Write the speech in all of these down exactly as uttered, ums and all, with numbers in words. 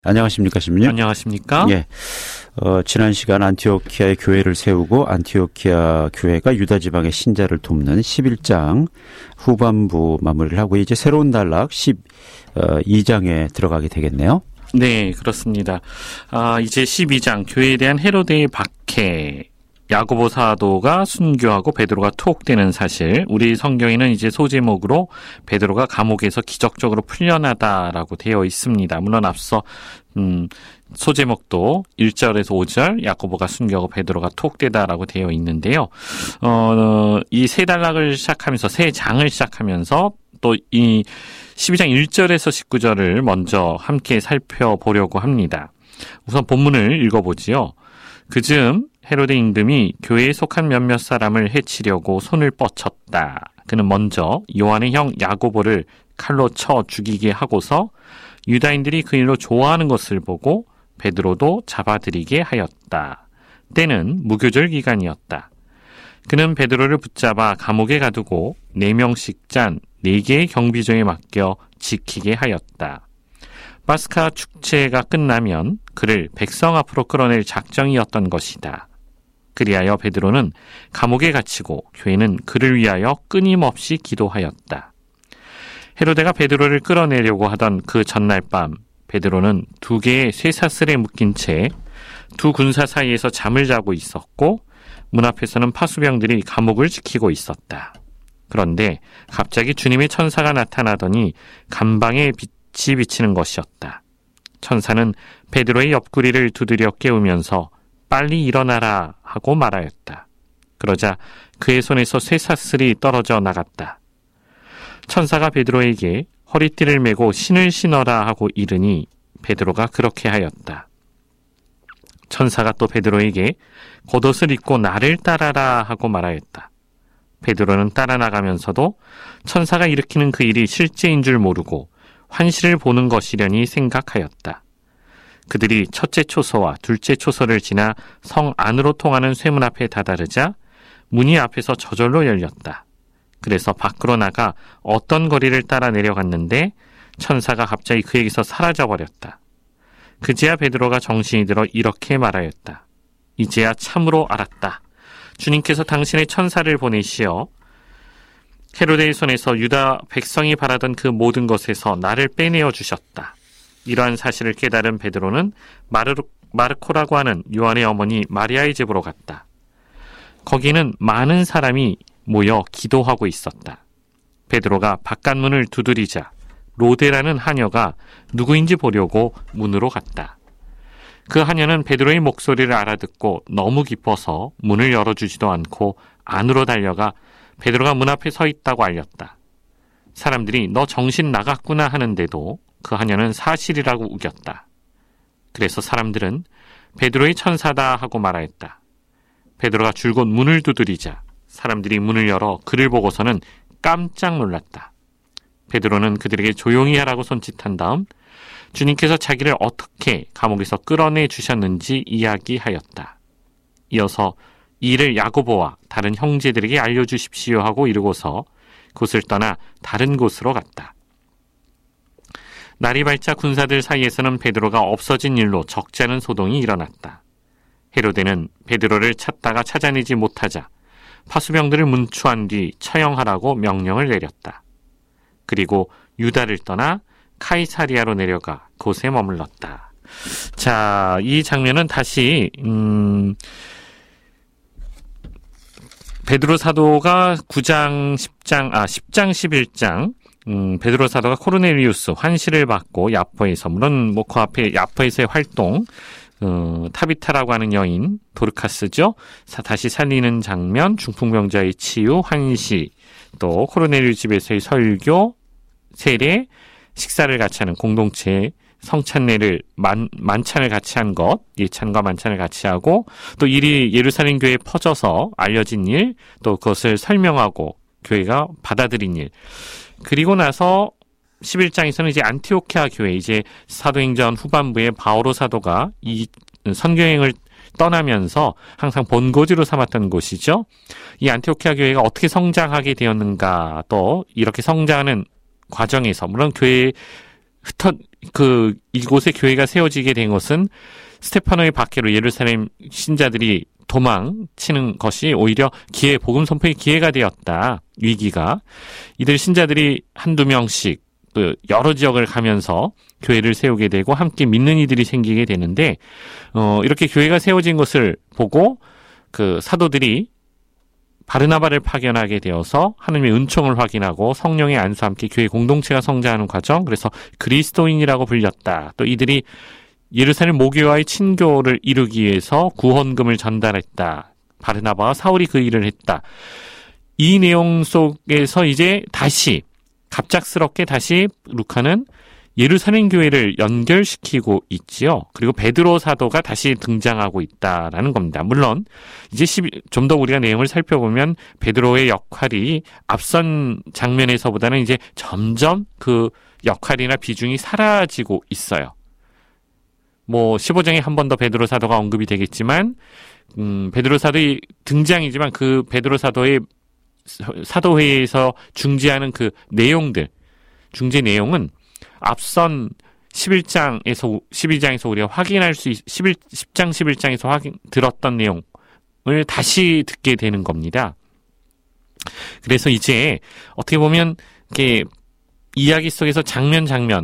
안녕하십니까, 신부님? 안녕하십니까? 예. 어, 지난 시간 안티오키아의 교회를 세우고 안티오키아 교회가 유다 지방의 신자를 돕는 십일 장 후반부 마무리를 하고 이제 새로운 단락 십이 장에 들어가게 되겠네요. 네, 그렇습니다. 아, 이제 십이 장 교회에 대한 헤로데의 박해. 야고보 사도가 순교하고 베드로가 투옥되는 사실. 우리 성경에는 이제 소제목으로 베드로가 감옥에서 기적적으로 풀려나다라고 되어 있습니다. 물론 앞서 음, 소제목도 일 절에서 오 절 야고보가 순교하고 베드로가 투옥되다라고 되어 있는데요. 어, 이 세 단락을 시작하면서 세 장을 시작하면서 또 이 십이 장 일 절에서 십구 절을 먼저 함께 살펴보려고 합니다. 우선 본문을 읽어보지요. 그즈음 헤로데 임금이 교회에 속한 몇몇 사람을 해치려고 손을 뻗쳤다. 그는 먼저 요한의 형 야고보를 칼로 쳐 죽이게 하고서 유다인들이 그 일로 좋아하는 것을 보고 베드로도 잡아들이게 하였다. 때는 무교절 기간이었다. 그는 베드로를 붙잡아 감옥에 가두고 네 명씩 짠 네 개의 경비정에 맡겨 지키게 하였다. 파스카 축제가 끝나면 그를 백성 앞으로 끌어낼 작정이었던 것이다. 그리하여 베드로는 감옥에 갇히고 교회는 그를 위하여 끊임없이 기도하였다. 헤로데가 베드로를 끌어내려고 하던 그 전날 밤 베드로는 두 개의 쇠사슬에 묶인 채 두 군사 사이에서 잠을 자고 있었고 문 앞에서는 파수병들이 감옥을 지키고 있었다. 그런데 갑자기 주님의 천사가 나타나더니 간방에 빛이 비치는 것이었다. 천사는 베드로의 옆구리를 두드려 깨우면서 빨리 일어나라 하고 말하였다. 그러자 그의 손에서 쇠사슬이 떨어져 나갔다. 천사가 베드로에게 허리띠를 메고 신을 신어라 하고 이르니 베드로가 그렇게 하였다. 천사가 또 베드로에게 겉옷을 입고 나를 따라라 하고 말하였다. 베드로는 따라 나가면서도 천사가 일으키는 그 일이 실제인 줄 모르고 환시를 보는 것이려니 생각하였다. 그들이 첫째 초소와 둘째 초소를 지나 성 안으로 통하는 쇠문 앞에 다다르자 문이 앞에서 저절로 열렸다. 그래서 밖으로 나가 어떤 거리를 따라 내려갔는데 천사가 갑자기 그에게서 사라져버렸다. 그제야 베드로가 정신이 들어 이렇게 말하였다. 이제야 참으로 알았다. 주님께서 당신의 천사를 보내시어 헤로데의 손에서 유다 백성이 바라던 그 모든 것에서 나를 빼내어 주셨다. 이러한 사실을 깨달은 베드로는 마르, 마르코라고 하는 요한의 어머니 마리아의 집으로 갔다. 거기는 많은 사람이 모여 기도하고 있었다. 베드로가 바깥문을 두드리자 로데라는 하녀가 누구인지 보려고 문으로 갔다. 그 하녀는 베드로의 목소리를 알아듣고 너무 기뻐서 문을 열어주지도 않고 안으로 달려가 베드로가 문 앞에 서 있다고 알렸다. 사람들이 너 정신 나갔구나 하는데도 그 하녀는 사실이라고 우겼다. 그래서 사람들은 베드로의 천사다 하고 말하였다. 베드로가 줄곧 문을 두드리자 사람들이 문을 열어 그를 보고서는 깜짝 놀랐다. 베드로는 그들에게 조용히 하라고 손짓한 다음 주님께서 자기를 어떻게 감옥에서 끌어내 주셨는지 이야기하였다. 이어서 이 일을 야고보와 다른 형제들에게 알려주십시오 하고 이르고서 곳을 떠나 다른 곳으로 갔다. 날이 밝자 군사들 사이에서는 베드로가 없어진 일로 적지 않은 소동이 일어났다. 헤로데는 베드로를 찾다가 찾아내지 못하자 파수병들을 문추한 뒤 처형하라고 명령을 내렸다. 그리고 유다를 떠나 카이사리아로 내려가 곳에 머물렀다. 자, 이 장면은 다시 음, 베드로 사도가 구 장, 십 장, 아, 십 장, 십일 장 음, 베드로 사도가 코르넬리우스 환시를 받고 야포에서, 물론 뭐 그 앞에 야포에서의 활동, 어, 타비타라고 하는 여인 도르카스죠. 사, 다시 살리는 장면, 중풍병자의 치유, 환시, 또 코르넬리우스 집에서의 설교, 세례, 식사를 같이 하는 공동체, 성찬례를 만, 만찬을 같이 한 것, 예찬과 만찬을 같이 하고, 또 일이 예루살렘 교회에 퍼져서 알려진 일, 또 그것을 설명하고 교회가 받아들인 일. 그리고 나서 십일 장에서는 이제 안티오키아 교회, 이제 사도행전 후반부에 바오로 사도가 이 선교행을 떠나면서 항상 본고지로 삼았던 곳이죠. 이 안티오키아 교회가 어떻게 성장하게 되었는가, 또 이렇게 성장하는 과정에서, 물론 교회에 흩어 그 이곳에 교회가 세워지게 된 것은 스테파노의 박해로 예루살렘 신자들이 도망치는 것이 오히려 기회, 복음 선포의 기회가 되었다. 위기가. 이들 신자들이 한두 명씩 그 여러 지역을 가면서 교회를 세우게 되고 함께 믿는 이들이 생기게 되는데, 어, 이렇게 교회가 세워진 것을 보고 그 사도들이 바르나바를 파견하게 되어서 하나님의 은총을 확인하고 성령의 안수와 함께 교회 공동체가 성장하는 과정, 그래서 그리스도인이라고 불렸다. 또 이들이 예루살렘 모교와의 친교를 이루기 위해서 구헌금을 전달했다. 바르나바와 사울이 그 일을 했다. 이 내용 속에서 이제 다시 갑작스럽게 다시 루카는 예루살렘 교회를 연결시키고 있지요. 그리고 베드로 사도가 다시 등장하고 있다라는 겁니다. 물론 이제 좀 더 우리가 내용을 살펴보면 베드로의 역할이 앞선 장면에서보다는 이제 점점 그 역할이나 비중이 사라지고 있어요. 뭐 십오 장에 한 번 더 베드로 사도가 언급이 되겠지만 음, 베드로 사도의 등장이지만 그 베드로 사도의 사도회의에서 중지하는 그 내용들, 중재 내용은 앞선 십일 장에서 십이 장에서 우리가 확인할 수 있, 십일, 십 장 십일 장에서 확인 들었던 내용을 다시 듣게 되는 겁니다. 그래서 이제 어떻게 보면 이렇게 이야기 속에서 장면 장면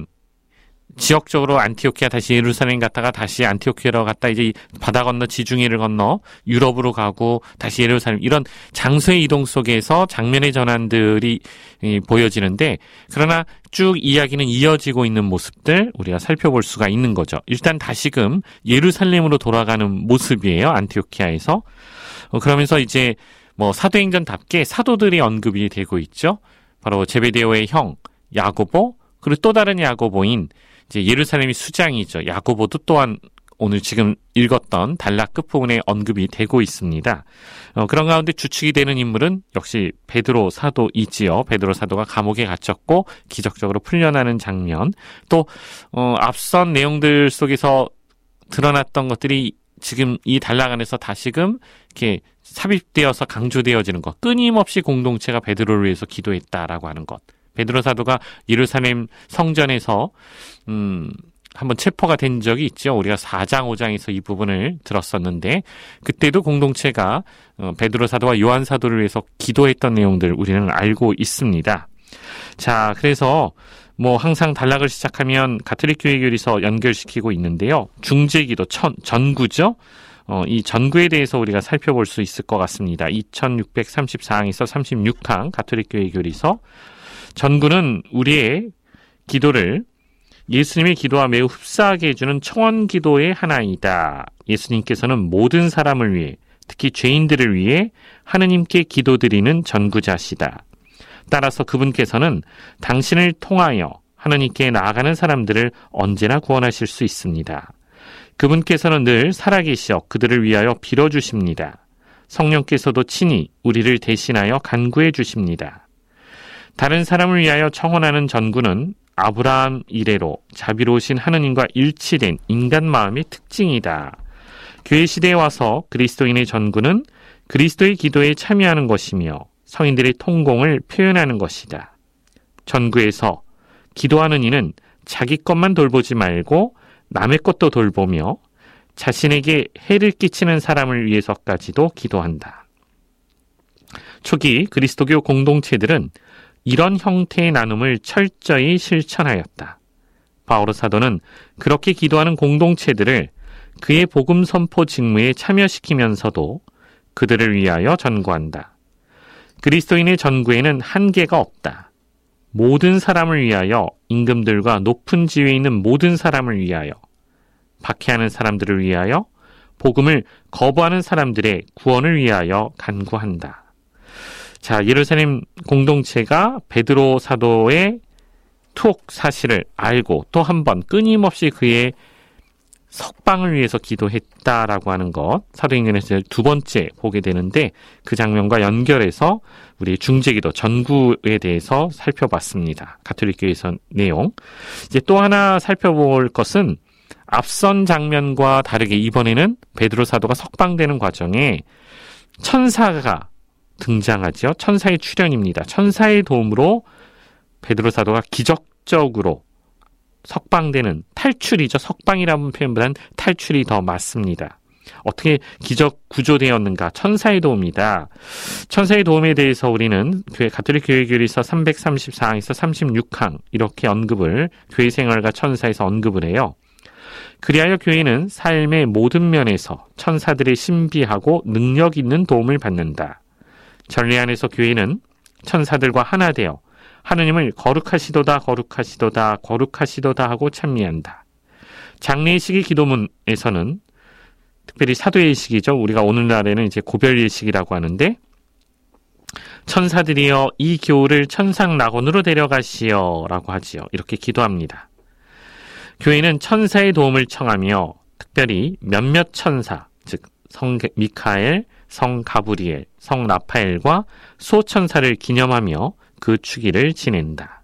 지역적으로 안티오키아 다시 예루살렘 갔다가 다시 안티오키아로 갔다 이제 바다 건너 지중해를 건너 유럽으로 가고 다시 예루살렘, 이런 장소의 이동 속에서 장면의 전환들이 보여지는데, 그러나 쭉 이야기는 이어지고 있는 모습들 우리가 살펴볼 수가 있는 거죠. 일단 다시금 예루살렘으로 돌아가는 모습이에요. 안티오키아에서. 그러면서 이제 뭐 사도행전답게 사도들이 언급이 되고 있죠. 바로 제베데오의 형 야고보, 그리고 또 다른 야고보인 이제 예루살렘이 수장이죠. 야고보도 또한 오늘 지금 읽었던 단락 끝부분에 언급이 되고 있습니다. 어, 그런 가운데 주축이 되는 인물은 역시 베드로 사도이지요. 베드로 사도가 감옥에 갇혔고 기적적으로 풀려나는 장면, 또 어, 앞선 내용들 속에서 드러났던 것들이 지금 이 단락 안에서 다시금 이렇게 삽입되어서 강조되어지는 것, 끊임없이 공동체가 베드로를 위해서 기도했다라고 하는 것. 베드로 사도가 예루살렘 성전에서 음, 한번 체포가 된 적이 있죠. 우리가 사 장, 오 장에서 이 부분을 들었었는데, 그때도 공동체가 어, 베드로 사도와 요한 사도를 위해서 기도했던 내용들 우리는 알고 있습니다. 자, 그래서 뭐 항상 단락을 시작하면 가톨릭 교회 교리서 연결시키고 있는데요. 중재기도 천, 전구죠. 어, 이 전구에 대해서 우리가 살펴볼 수 있을 것 같습니다. 이천육백삼십사 항에서 삼십육 항 가톨릭 교회 교리서. 전구는 우리의 기도를 예수님의 기도와 매우 흡사하게 해주는 청원 기도의 하나이다. 예수님께서는 모든 사람을 위해, 특히 죄인들을 위해 하느님께 기도드리는 전구자시다. 따라서 그분께서는 당신을 통하여 하느님께 나아가는 사람들을 언제나 구원하실 수 있습니다. 그분께서는 늘 살아계시어 그들을 위하여 빌어주십니다. 성령께서도 친히 우리를 대신하여 간구해 주십니다. 다른 사람을 위하여 청원하는 전구는 아브라함 이래로 자비로우신 하느님과 일치된 인간 마음의 특징이다. 교회 시대에 와서 그리스도인의 전구는 그리스도의 기도에 참여하는 것이며 성인들의 통공을 표현하는 것이다. 전구에서 기도하는 이는 자기 것만 돌보지 말고 남의 것도 돌보며 자신에게 해를 끼치는 사람을 위해서까지도 기도한다. 초기 그리스도교 공동체들은 이런 형태의 나눔을 철저히 실천하였다. 바오로 사도는 그렇게 기도하는 공동체들을 그의 복음 선포 직무에 참여시키면서도 그들을 위하여 전구한다. 그리스도인의 전구에는 한계가 없다. 모든 사람을 위하여, 임금들과 높은 지위에 있는 모든 사람을 위하여, 박해하는 사람들을 위하여, 복음을 거부하는 사람들의 구원을 위하여 간구한다. 자, 예루살렘 공동체가 베드로 사도의 투옥 사실을 알고 또 한 번 끊임없이 그의 석방을 위해서 기도했다라고 하는 것, 사도행전에서 두 번째 보게 되는데, 그 장면과 연결해서 우리 중재기도 전구에 대해서 살펴봤습니다. 가톨릭교회에서 내용. 이제 또 하나 살펴볼 것은 앞선 장면과 다르게 이번에는 베드로 사도가 석방되는 과정에 천사가 등장하죠. 천사의 출현입니다. 천사의 도움으로 베드로 사도가 기적적으로 석방되는 탈출이죠. 석방이라는 표현보다는 탈출이 더 맞습니다. 어떻게 기적 구조되었는가? 천사의 도움이다. 천사의 도움에 대해서 우리는 교회 가톨릭 교회교리서 삼백삼십사 항에서 삼십육 항 이렇게 언급을 교회 생활과 천사에서 언급을 해요. 그리하여 교회는 삶의 모든 면에서 천사들의 신비하고 능력 있는 도움을 받는다. 전례 안에서 교회는 천사들과 하나 되어 하느님을 거룩하시도다 거룩하시도다 거룩하시도다 하고 찬미한다. 장례의식의 기도문에서는 특별히 사도의식이죠. 우리가 오늘날에는 이제 고별의식이라고 하는데 천사들이여 이 교우를 천상낙원으로 데려가시오 라고 하지요. 이렇게 기도합니다. 교회는 천사의 도움을 청하며 특별히 몇몇 천사, 즉 성 미카엘, 성 가브리엘, 성 라파엘과 소천사를 기념하며 그 축일을 지낸다.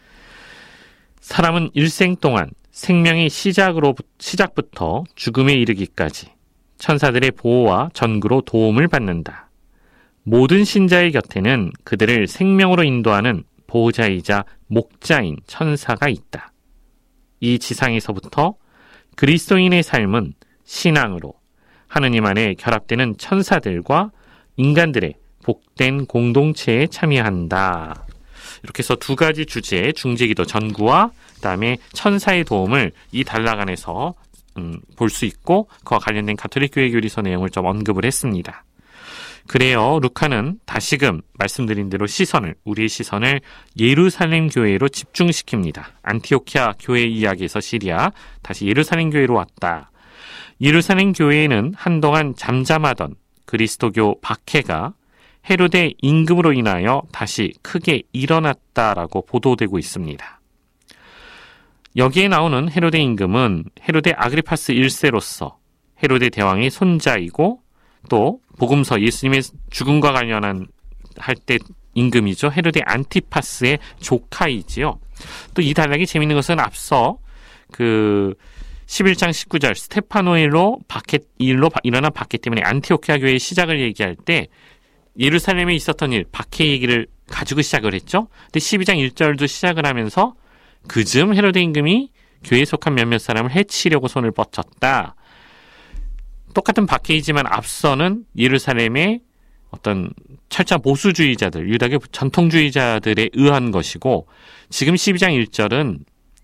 사람은 일생 동안 생명의 시작으로, 시작부터 죽음에 이르기까지 천사들의 보호와 전구로 도움을 받는다. 모든 신자의 곁에는 그들을 생명으로 인도하는 보호자이자 목자인 천사가 있다. 이 지상에서부터 그리스도인의 삶은 신앙으로 하느님 안에 결합되는 천사들과 인간들의 복된 공동체에 참여한다. 이렇게 해서 두 가지 주제의 중재기도 전구와 그다음에 천사의 도움을 이 단락 안에서 음, 볼 수 있고 그와 관련된 가톨릭 교회 교리서 내용을 좀 언급을 했습니다. 그래요. 루카는 다시금 말씀드린 대로 시선을 우리의 시선을 예루살렘 교회로 집중시킵니다. 안티오키아 교회 이야기에서 시리아 다시 예루살렘 교회로 왔다. 예루살렘 교회에는 한동안 잠잠하던 그리스도교 박해가 헤로데 임금으로 인하여 다시 크게 일어났다라고 보도되고 있습니다. 여기에 나오는 헤로데 임금은 헤로데 아그리파스 일 세로서 헤로데 대왕의 손자이고 또 복음서 예수님의 죽음과 관련한 할 때 임금이죠. 헤로데 안티파스의 조카이지요. 또 이 단락이 재밌는 것은 앞서 그 십일 장 십구 절 스테파노일로 박해 일로 일어난 박해 때문에 안티오키아 교회의 시작을 얘기할 때 예루살렘에 있었던 일, 박해 얘기를 가지고 시작을 했죠. 근데 십이 장 일 절도 시작을 하면서 그즈음 헤로데 임금이 교회에 속한 몇몇 사람을 해치려고 손을 뻗쳤다. 똑같은 박해이지만 앞서는 예루살렘의 어떤 철저 보수주의자들, 유다교 전통주의자들에 의한 것이고 지금 십이 장 일 절은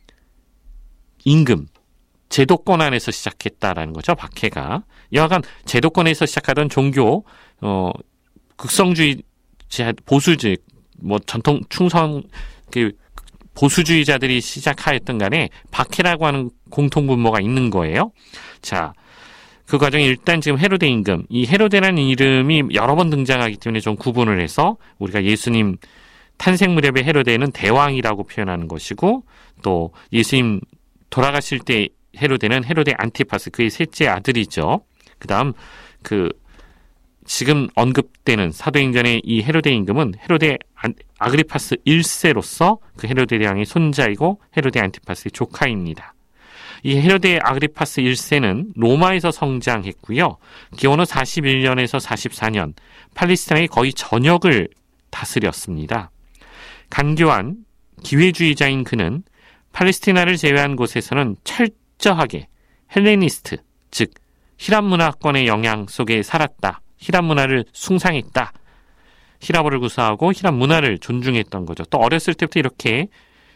임금, 제도권 안에서 시작했다라는 거죠. 박해가. 여하간 제도권에서 시작하던 종교 어, 극성주의, 보수주의, 뭐 전통 충성 그 보수주의자들이 시작하였던 간에 박해라고 하는 공통분모가 있는 거예요. 자, 그 과정에 일단 지금 헤로데 임금, 이 헤로데라는 이름이 여러 번 등장하기 때문에 좀 구분을 해서 우리가 예수님 탄생 무렵의 헤로데는 대왕이라고 표현하는 것이고 또 예수님 돌아가실 때 헤로데는 헤로데 안티파스, 그의 셋째 아들이죠. 그 다음 그 지금 언급되는 사도행전의 이 헤로데 임금은 헤로데 아그리파스 일 세로서 그 헤로데 대왕의 손자이고 헤로데 안티파스의 조카입니다. 이 헤로데 아그리파스 일 세는 로마에서 성장했고요. 기원후 사십일 년에서 사십사 년 팔레스타인의 거의 전역을 다스렸습니다. 간교한 기회주의자인 그는 팔레스티나를 제외한 곳에서는 철저하게 헬레니스트, 즉 히랍 문화권의 영향 속에 살았다. 히랍 문화를 숭상했다. 히랍어를 구사하고 히랍 문화를 존중했던 거죠. 또 어렸을 때부터 이렇게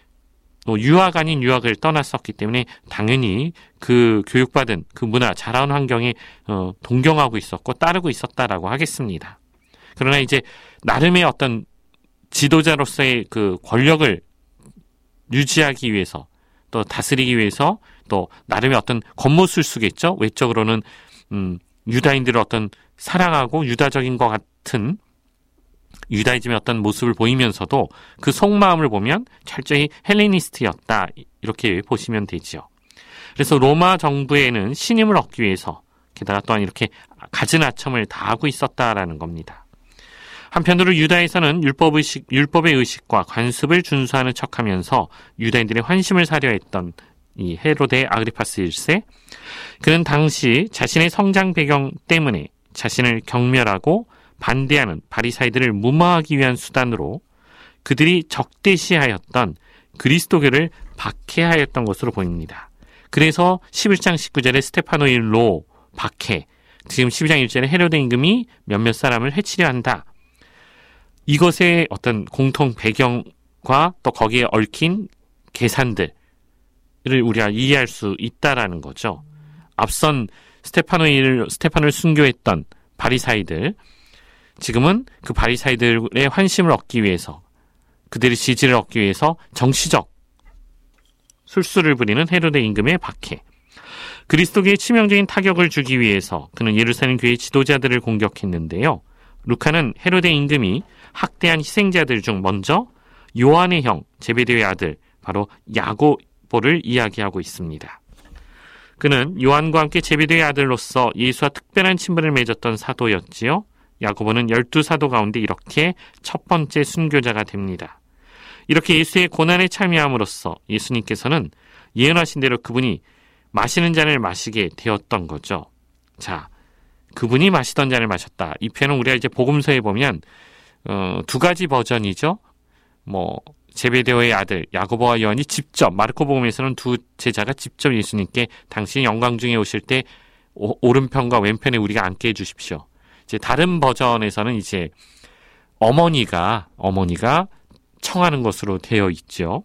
유학 아닌 유학을 떠났었기 때문에 당연히 그 교육받은 그 문화, 자라온 환경에 어, 동경하고 있었고 따르고 있었다라고 하겠습니다. 그러나 이제 나름의 어떤 지도자로서의 그 권력을 유지하기 위해서 또 다스리기 위해서 또 나름의 어떤 겉모술수겠죠. 외적으로는 음, 유다인들을 어떤 사랑하고 유다적인 것 같은 유다이즘의 어떤 모습을 보이면서도 그 속마음을 보면 철저히 헬레니스트였다. 이렇게 보시면 되지요. 그래서 로마 정부에는 신임을 얻기 위해서 게다가 또한 이렇게 갖은 아첨을 다하고 있었다라는 겁니다. 한편으로 유다에서는 율법의식, 율법의 의식과 관습을 준수하는 척하면서 유다인들의 환심을 사려 했던 이 헤로데 아그리파스 일 세. 그는 당시 자신의 성장 배경 때문에 자신을 경멸하고 반대하는 바리사이들을 무마하기 위한 수단으로 그들이 적대시하였던 그리스도교를 박해하였던 것으로 보입니다. 그래서 십일 장 십구 절에 스테파노 일로 박해, 지금 십이 장 일 절에 헤로데 임금이 몇몇 사람을 해치려 한다. 이것의 어떤 공통 배경과 또 거기에 얽힌 계산들을 우리가 이해할 수 있다라는 거죠. 앞선 스테파노를, 스테파노를 순교했던 바리사이들, 지금은 그 바리사이들의 환심을 얻기 위해서, 그들의 지지를 얻기 위해서 정치적 술수를 부리는 헤로데 임금의 박해. 그리스도교에 치명적인 타격을 주기 위해서 그는 예루살렘 교회 지도자들을 공격했는데요. 루카는 헤로데 임금이 학대한 희생자들 중 먼저 요한의 형 제베데의 아들 바로 야고보를 이야기하고 있습니다. 그는 요한과 함께 제베데의 아들로서 예수와 특별한 친분을 맺었던 사도였지요. 야고보는 열두 사도 가운데 이렇게 첫 번째 순교자가 됩니다. 이렇게 예수의 고난에 참여함으로써 예수님께서는 예언하신 대로 그분이 마시는 잔을 마시게 되었던 거죠. 자, 그분이 마시던 잔을 마셨다. 이 표현은 우리가 이제 복음서에 보면 어, 두 가지 버전이죠. 뭐 제베데오의 아들 야고보와 요한이 직접, 마르코 복음에서는 두 제자가 직접 예수님께 당신이 영광 중에 오실 때 오, 오른편과 왼편에 우리가 앉게 해주십시오. 이제 다른 버전에서는 이제 어머니가 어머니가 청하는 것으로 되어 있죠.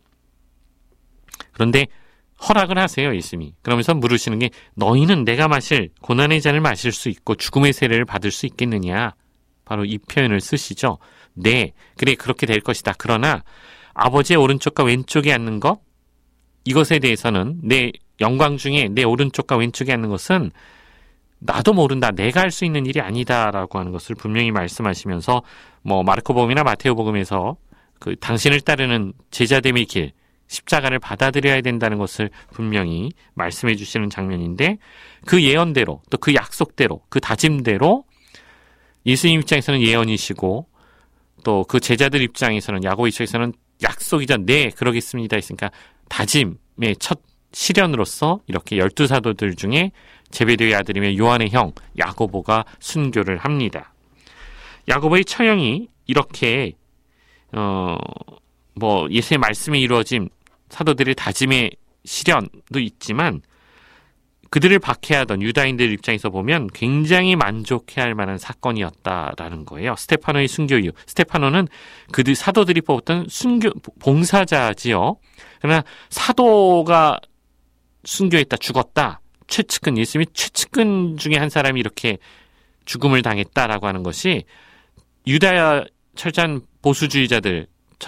그런데 허락을 하세요, 예수님이. 그러면서 물으시는 게, 너희는 내가 마실 고난의 잔을 마실 수 있고 죽음의 세례를 받을 수 있겠느냐? 바로 이 표현을 쓰시죠. 네, 그래, 그렇게 될 것이다. 그러나 아버지의 오른쪽과 왼쪽에 앉는 것, 이것에 대해서는 내 영광 중에 내 오른쪽과 왼쪽에 앉는 것은 나도 모른다. 내가 할 수 있는 일이 아니다라고 하는 것을 분명히 말씀하시면서 뭐 마르코복음이나 마테오복음에서 그 당신을 따르는 제자됨의 길, 십자가를 받아들여야 된다는 것을 분명히 말씀해 주시는 장면인데, 그 예언대로 또 그 약속대로 그 다짐대로 예수님 입장에서는 예언이시고 또 그 제자들 입장에서는, 야고보 입장에서는 약속이죠. 네, 그러겠습니다 했으니까 다짐의 첫 실현으로서 이렇게 열두 사도들 중에 제베데의 아들이며 요한의 형 야고보가 순교를 합니다. 야고보의 처형이 이렇게 어, 뭐 예수의 말씀이 이루어진 사도들의 다짐의 실현도 있지만, 그들을 박해하던 유다인들 입장에서 보면 굉장히 만족해할 만한 사건이었다라는 거예요. 스테파노의 순교 이후, 스테파노는 그들 사도들이 뽑았던 순교 봉사자지요. 그러나 사도가 순교했다, 죽었다, 최측근, 예수님이 최측근 중에 한 사람이 이렇게 죽음을 당했다라고 하는 것이 유다 철저한 보수주의자들,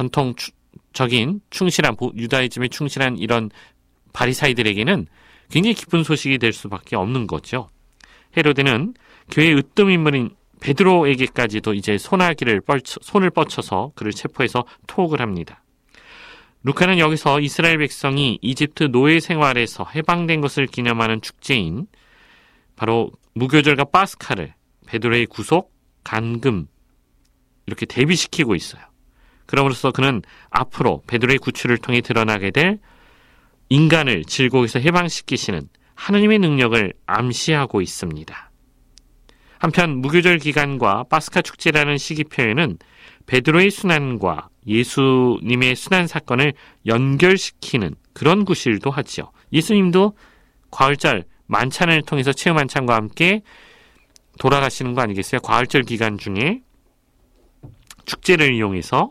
전통적인 충실한 유다이즘에 충실한 이런 바리사이들에게는 굉장히 기쁜 소식이 될 수밖에 없는 거죠. 헤로데는 교회의 으뜸 인물인 베드로에게까지도 이제 손아귀를 뻗쳐, 손을 뻗쳐서 그를 체포해서 토옥을 합니다. 루카는 여기서 이스라엘 백성이 이집트 노예 생활에서 해방된 것을 기념하는 축제인 바로 무교절과 파스카를 베드로의 구속, 간금 이렇게 대비시키고 있어요. 그럼으로써 그는 앞으로 베드로의 구출을 통해 드러나게 될 인간을 질곡에서 해방시키시는 하느님의 능력을 암시하고 있습니다. 한편 무교절 기간과 파스카 축제라는 시기 표현은 베드로의 순환과 예수님의 순환 사건을 연결시키는 그런 구실도 하지요. 예수님도 과을절 만찬을 통해서 체험 만찬과 함께 돌아가시는 거 아니겠어요? 과을절 기간 중에 축제를 이용해서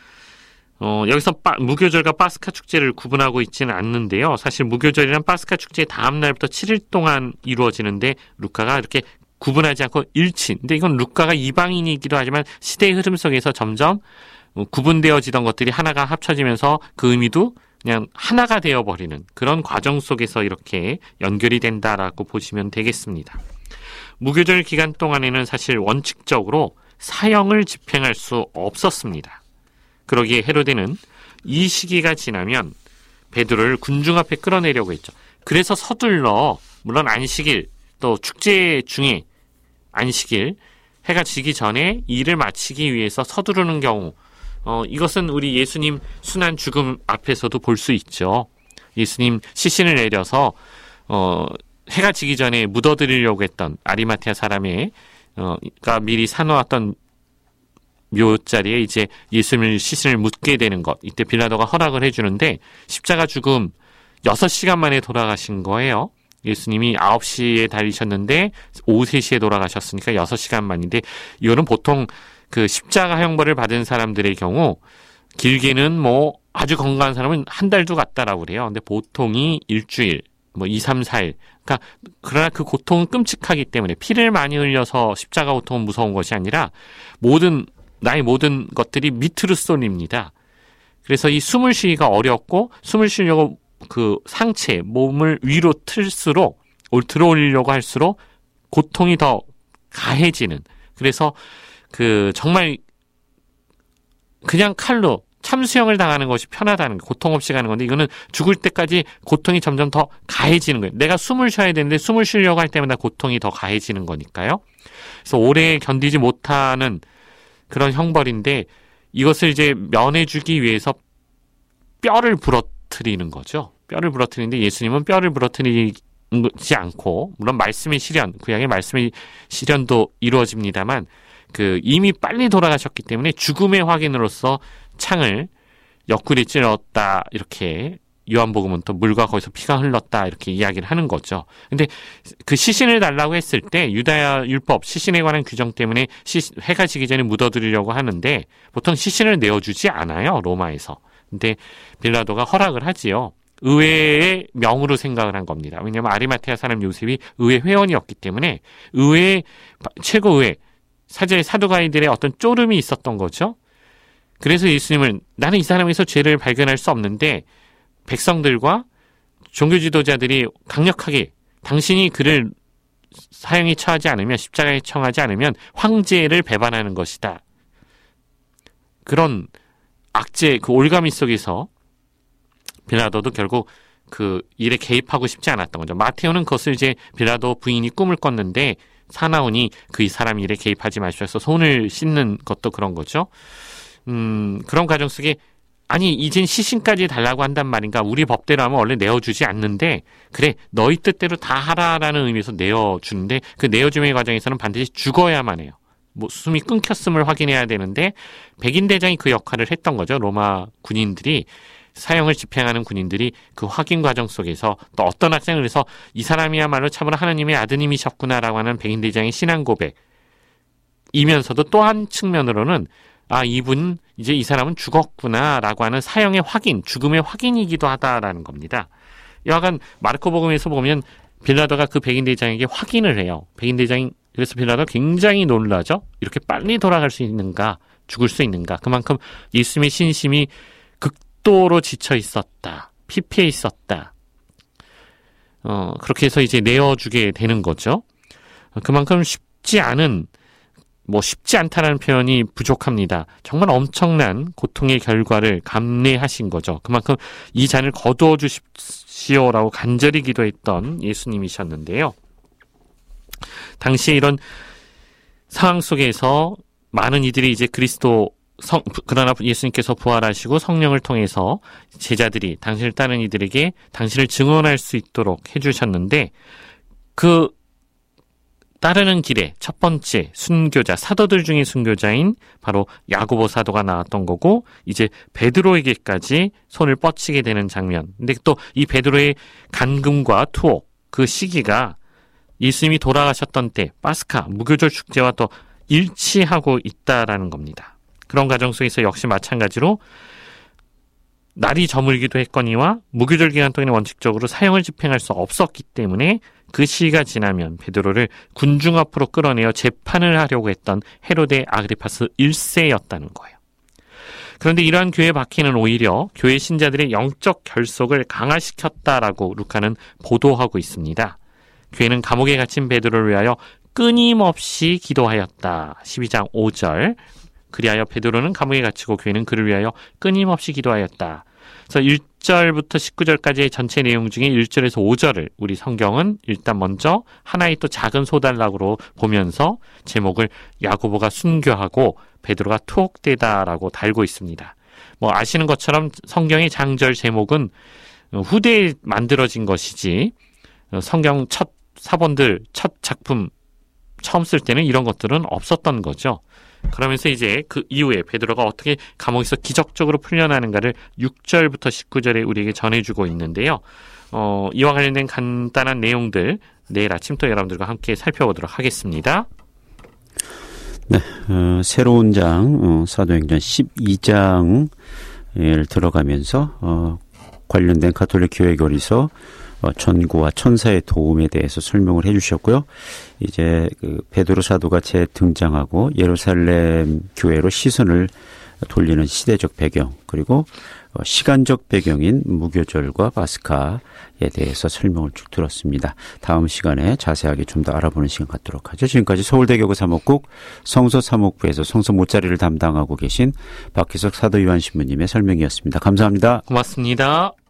어, 여기서 빠, 무교절과 파스카 축제를 구분하고 있지는 않는데요. 사실 무교절이란 파스카 축제 다음 날부터 칠 일 동안 이루어지는데 루카가 이렇게 구분하지 않고 일친. 근데 이건 루카가 이방인이기도 하지만 시대의 흐름 속에서 점점 구분되어지던 것들이 하나가 합쳐지면서 그 의미도 그냥 하나가 되어버리는 그런 과정 속에서 이렇게 연결이 된다라고 보시면 되겠습니다. 무교절 기간 동안에는 사실 원칙적으로 사형을 집행할 수 없었습니다. 그러기에 헤로데는 이 시기가 지나면 베드로를 군중 앞에 끌어내려고 했죠. 그래서 서둘러, 물론 안식일 또 축제 중에 안식일 해가 지기 전에 일을 마치기 위해서 서두르는 경우, 어, 이것은 우리 예수님 순환 죽음 앞에서도 볼 수 있죠. 예수님 시신을 내려서 어, 해가 지기 전에 묻어드리려고 했던 아리마테아 사람의 어, 가 미리 사놓았던 묘 자리에 이제 예수님을 시신을 묻게 되는 것. 이때 빌라도가 허락을 해주는데 십자가 죽음 여섯 시간 만에 돌아가신 거예요. 예수님이 아홉 시에 달리셨는데 오후 세 시에 돌아가셨으니까 여섯 시간 만인데 이거는 보통 그 십자가 형벌을 받은 사람들의 경우 길게는 뭐 아주 건강한 사람은 한 달도 갔다라고 그래요. 근데 보통이 일주일, 뭐 이, 삼, 사일. 그러니까 그러나 그 고통은 끔찍하기 때문에 피를 많이 흘려서 십자가 고통은 무서운 것이 아니라 모든 나의 모든 것들이 밑으로 쏠립니다. 그래서 이 숨을 쉬기가 어렵고 숨을 쉬려고 그 상체, 몸을 위로 틀수록 들어올리려고 할수록 고통이 더 가해지는. 그래서 그 정말 그냥 칼로 참수형을 당하는 것이 편하다는 거, 고통 없이 가는 건데 이거는 죽을 때까지 고통이 점점 더 가해지는 거예요. 내가 숨을 쉬어야 되는데 숨을 쉬려고 할 때마다 고통이 더 가해지는 거니까요. 그래서 오래 견디지 못하는 그런 형벌인데 이것을 이제 면해주기 위해서 뼈를 부러뜨리는 거죠. 뼈를 부러뜨리는데 예수님은 뼈를 부러뜨리지 않고 물론 말씀의 실현, 구약의 말씀의 실현도 이루어집니다만 그 이미 빨리 돌아가셨기 때문에 죽음의 확인으로서 창을 옆구리에 찔렀다 이렇게 요한복음은 또 물과 거기서 피가 흘렀다 이렇게 이야기를 하는 거죠. 근데 그 시신을 달라고 했을 때 유다야 율법 시신에 관한 규정 때문에 시신, 해가 지기 전에 묻어드리려고 하는데 보통 시신을 내어주지 않아요, 로마에서. 근데 빌라도가 허락을 하지요. 의회의 명으로 생각을 한 겁니다. 왜냐하면 아리마테아 사람 요셉이 의회 회원이었기 때문에 의회 최고의회 사제 사두가이들의 어떤 쪼름이 있었던 거죠. 그래서 예수님은 나는 이 사람에서 죄를 발견할 수 없는데 백성들과 종교 지도자들이 강력하게 당신이 그를 사형에 처하지 않으면 십자가에 처하지 않으면 황제를 배반하는 것이다. 그런 악재 그 올가미 속에서 빌라도도 결국 그 일에 개입하고 싶지 않았던 거죠. 마테오는 그것을 이제 빌라도 부인이 꿈을 꿨는데 사나운이 그 이 사람 일에 개입하지 마시오 해서 손을 씻는 것도 그런 거죠. 음, 그런 과정 속에 아니 이젠 시신까지 달라고 한단 말인가. 우리 법대로 하면 원래 내어주지 않는데 그래 너희 뜻대로 다 하라라는 의미에서 내어주는데 그 내어줌의 과정에서는 반드시 죽어야만 해요. 뭐 숨이 끊겼음을 확인해야 되는데 백인 대장이 그 역할을 했던 거죠. 로마 군인들이 사형을 집행하는 군인들이 그 확인 과정 속에서 또 어떤 학생을 해서 이 사람이야말로 참으로 하나님의 아드님이셨구나라고 하는 백인 대장의 신앙 고백이면서도 또 한 측면으로는 아 이분 이제 이 사람은 죽었구나라고 하는 사형의 확인, 죽음의 확인이기도 하다라는 겁니다. 여하간 마르코복음에서 보면 빌라도가 그 백인 대장에게 확인을 해요. 백인 대장이 그래서 빌라도 굉장히 놀라죠. 이렇게 빨리 돌아갈 수 있는가, 죽을 수 있는가. 그만큼 예수님의 신심이 극도로 지쳐 있었다, 피폐해 있었다. 어 그렇게 해서 이제 내어주게 되는 거죠. 그만큼 쉽지 않은 뭐 쉽지 않다라는 표현이 부족합니다. 정말 엄청난 고통의 결과를 감내하신 거죠. 그만큼 이 잔을 거두어 주십시오라고 간절히 기도했던 예수님이셨는데요. 당시에 이런 상황 속에서 많은 이들이 이제 그리스도 성, 그러나 예수님께서 부활하시고 성령을 통해서 제자들이 당신을 따르는 이들에게 당신을 증언할 수 있도록 해주셨는데 그 따르는 길에 첫 번째 순교자, 사도들 중에 순교자인 바로 야고보 사도가 나왔던 거고 이제 베드로에게까지 손을 뻗치게 되는 장면. 근데 또 이 베드로의 간금과 투옥 그 시기가 예수님이 돌아가셨던 때 파스카, 무교절 축제와 또 일치하고 있다라는 겁니다. 그런 과정 속에서 역시 마찬가지로 날이 저물기도 했거니와 무교절 기간 동안에 원칙적으로 사형을 집행할 수 없었기 때문에 그 시기가 지나면 베드로를 군중 앞으로 끌어내어 재판을 하려고 했던 헤로데 아그리파스 일 세였다는 거예요. 그런데 이러한 교회 박해는 오히려 교회 신자들의 영적 결속을 강화시켰다라고 루카는 보도하고 있습니다. 교회는 감옥에 갇힌 베드로를 위하여 끊임없이 기도하였다. 십이 장 오 절. 그리하여 베드로는 감옥에 갇히고 교회는 그를 위하여 끊임없이 기도하였다. 그래서 일 절부터 십구 절까지의 전체 내용 중에 일 절에서 오 절을 우리 성경은 일단 먼저 하나의 또 작은 소단락으로 보면서 제목을 야고보가 순교하고 베드로가 투옥되다라고 달고 있습니다. 뭐 아시는 것처럼 성경의 장절 제목은 후대에 만들어진 것이지 성경 첫 사본들, 첫 작품 처음 쓸 때는 이런 것들은 없었던 거죠. 그러면서 이제 그 이후에 베드로가 어떻게 감옥에서 기적적으로 풀려나는가를 육 절부터 십구 절에 우리에게 전해주고 있는데요. 어, 이와 관련된 간단한 내용들 내일 아침 또 여러분들과 함께 살펴보도록 하겠습니다. 네, 어, 새로운 장, 어, 사도행전 십이 장을 들어가면서 어, 관련된 가톨릭 교회 교리서 어, 전구와 천사의 도움에 대해서 설명을 해주셨고요. 이제 그 베드로 사도가 재등장하고 예루살렘 교회로 시선을 돌리는 시대적 배경, 그리고 어, 시간적 배경인 무교절과 파스카에 대해서 설명을 쭉 들었습니다. 다음 시간에 자세하게 좀 더 알아보는 시간 갖도록 하죠. 지금까지 서울대교구 사목국 성서사목부에서 성서 못자리를 담당하고 계신 박희석 사도요한 신부님의 설명이었습니다. 감사합니다. 고맙습니다.